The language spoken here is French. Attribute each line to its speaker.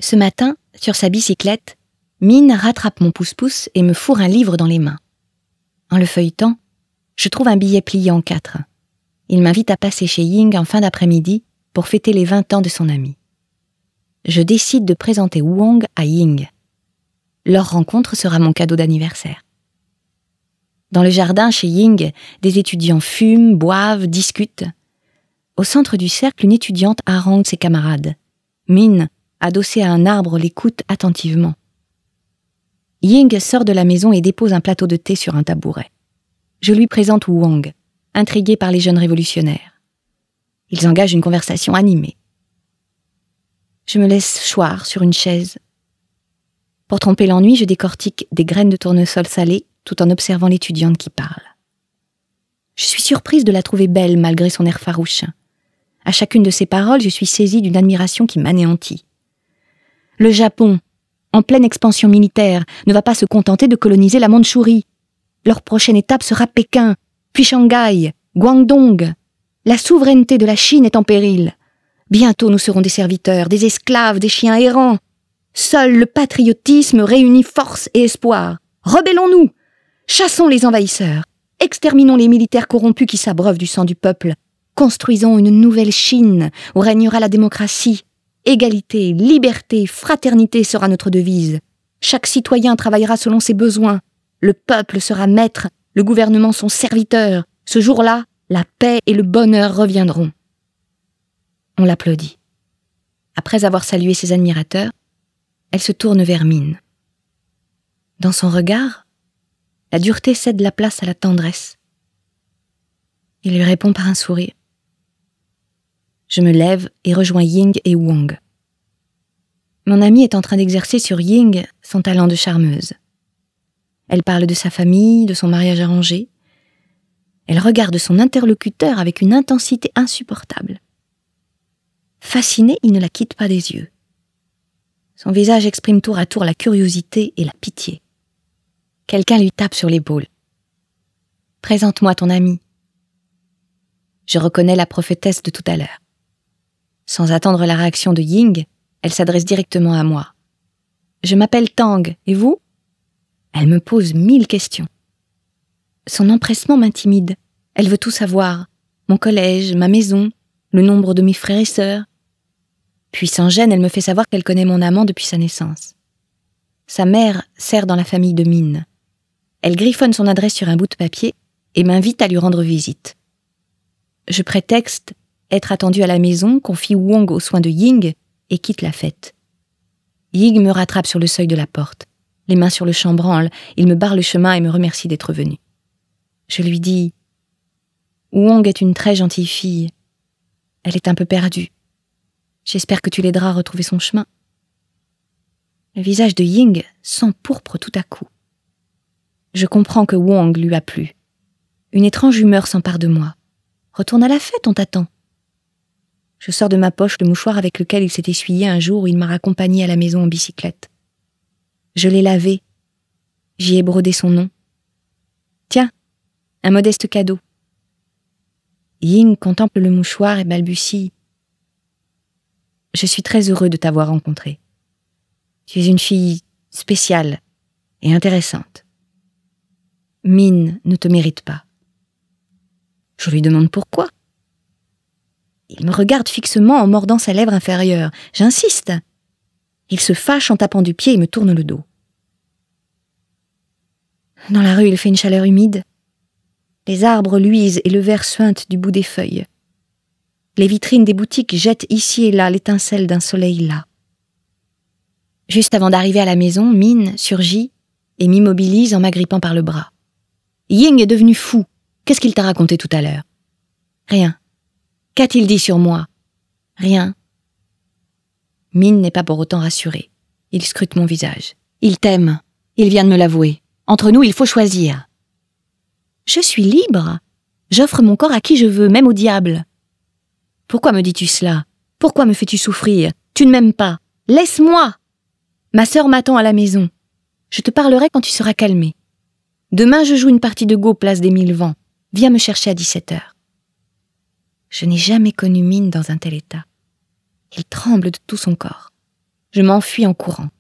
Speaker 1: Ce matin, sur sa bicyclette, Min rattrape mon pouce-pouce et me fourre un livre dans les mains. En le feuilletant, je trouve un billet plié en 4. Il m'invite à passer chez Ying en fin d'après-midi pour fêter les 20 ans de son ami. Je décide de présenter Wong à Ying. Leur rencontre sera mon cadeau d'anniversaire. Dans le jardin chez Ying, des étudiants fument, boivent, discutent. Au centre du cercle, une étudiante harangue ses camarades. Min, adossée à un arbre, l'écoute attentivement. Ying sort de la maison et dépose un plateau de thé sur un tabouret. Je lui présente Wong, intrigué par les jeunes révolutionnaires. Ils engagent une conversation animée. Je me laisse choir sur une chaise. Pour tromper l'ennui, je décortique des graines de tournesol salées tout en observant l'étudiante qui parle. Je suis surprise de la trouver belle malgré son air farouche. À chacune de ses paroles, je suis saisie d'une admiration qui m'anéantit. Le Japon, en pleine expansion militaire, ne va pas se contenter de coloniser la Mandchourie. Leur prochaine étape sera Pékin, puis Shanghai, Guangdong. La souveraineté de la Chine est en péril. Bientôt nous serons des serviteurs, des esclaves, des chiens errants. Seul le patriotisme réunit force et espoir. Rebellons-nous! Chassons les envahisseurs. Exterminons les militaires corrompus qui s'abreuvent du sang du peuple. Construisons une nouvelle Chine où régnera la démocratie. Égalité, liberté, fraternité sera notre devise. Chaque citoyen travaillera selon ses besoins. Le peuple sera maître, le gouvernement son serviteur. Ce jour-là, la paix et le bonheur reviendront. On l'applaudit. Après avoir salué ses admirateurs, elle se tourne vers Min. Dans son regard, la dureté cède la place à la tendresse. Il lui répond par un sourire. Je me lève et rejoins Ying et Wong. Mon amie est en train d'exercer sur Ying son talent de charmeuse. Elle parle de sa famille, de son mariage arrangé. Elle regarde son interlocuteur avec une intensité insupportable. Fasciné, il ne la quitte pas des yeux. Son visage exprime tour à tour la curiosité et la pitié. Quelqu'un lui tape sur l'épaule. « Présente-moi ton amie. » Je reconnais la prophétesse de tout à l'heure. Sans attendre la réaction de Ying, elle s'adresse directement à moi. « Je m'appelle Tang, et vous ?» Elle me pose 1000 questions. Son empressement m'intimide. Elle veut tout savoir. Mon collège, ma maison, le nombre de mes frères et sœurs. Puis sans gêne, elle me fait savoir qu'elle connaît mon amant depuis sa naissance. Sa mère sert dans la famille de Min. Elle griffonne son adresse sur un bout de papier et m'invite à lui rendre visite. Je prétexte être attendue à la maison, confie Wong aux soins de Ying et quitte la fête. Ying me rattrape sur le seuil de la porte. Les mains sur le chambranle, il me barre le chemin et me remercie d'être venu. Je lui dis « Wong est une très gentille fille. Elle est un peu perdue. J'espère que tu l'aideras à retrouver son chemin. » Le visage de Ying s'empourpre tout à coup. Je comprends que Wong lui a plu. Une étrange humeur s'empare de moi. « Retourne à la fête, on t'attend. » Je sors de ma poche le mouchoir avec lequel il s'est essuyé un jour où il m'a raccompagné à la maison en bicyclette. Je l'ai lavé. J'y ai brodé son nom. Tiens, un modeste cadeau. Ying contemple le mouchoir et balbutie. Je suis très heureux de t'avoir rencontrée. Tu es une fille spéciale et intéressante. Min ne te mérite pas. Je lui demande pourquoi. Il me regarde fixement en mordant sa lèvre inférieure. J'insiste. Il se fâche en tapant du pied et me tourne le dos. Dans la rue, il fait une chaleur humide. Les arbres luisent et le vert suinte du bout des feuilles. Les vitrines des boutiques jettent ici et là l'étincelle d'un soleil las. Juste avant d'arriver à la maison, Min surgit et m'immobilise en m'agrippant par le bras. Ying est devenu fou. Qu'est-ce qu'il t'a raconté tout à l'heure? Rien. Qu'a-t-il dit sur moi? Rien. Min n'est pas pour autant rassuré. Il scrute mon visage. Il t'aime. Il vient de me l'avouer. Entre nous, il faut choisir. Je suis libre. J'offre mon corps à qui je veux, même au diable. Pourquoi me dis-tu cela? Pourquoi me fais-tu souffrir? Tu ne m'aimes pas. Laisse-moi. Ma sœur m'attend à la maison. Je te parlerai quand tu seras calmé. Demain, je joue une partie de go place des 1000 vents. Viens me chercher à 17h. Je n'ai jamais connu Min dans un tel état. Il tremble de tout son corps. Je m'enfuis en courant.